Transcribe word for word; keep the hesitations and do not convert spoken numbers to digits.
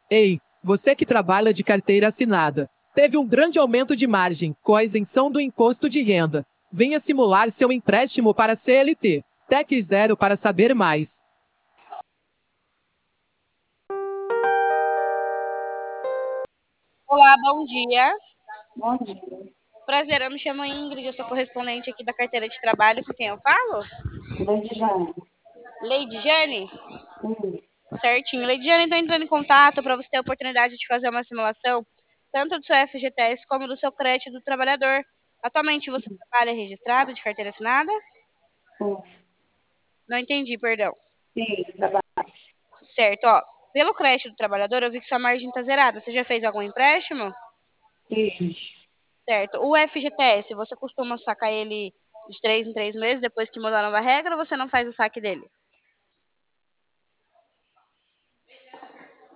Ei, você que trabalha de carteira assinada, teve um grande aumento de margem com a isenção do imposto de renda. Venha simular seu empréstimo para C L T. Tec Zero para saber mais. Olá, bom dia. Bom dia. Prazer, eu me chamo Ingrid, eu sou correspondente aqui da carteira de trabalho. Com quem eu falo? Leide Jane. Leide Jane? Hum. Certinho. Leide Jane, estou entrando em contato para você ter a oportunidade de fazer uma simulação, tanto do seu F G T S como do seu crédito do trabalhador. Atualmente você trabalha registrado de carteira assinada? Sim. Não entendi, perdão. Sim, trabalho. Certo, ó. Pelo crédito do trabalhador, eu vi que sua margem está zerada. Você já fez algum empréstimo? Fiz. Certo. O F G T S, você costuma sacar ele de três em três meses depois que mudar a nova regra ou você não faz o saque dele?